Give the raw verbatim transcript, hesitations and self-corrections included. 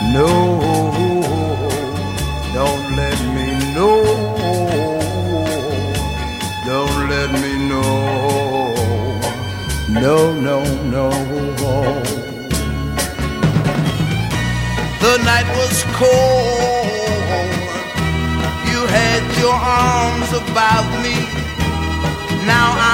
No, don't let me know. Don't let me know. No, no, no. The night was cold. You had your arms about me. Now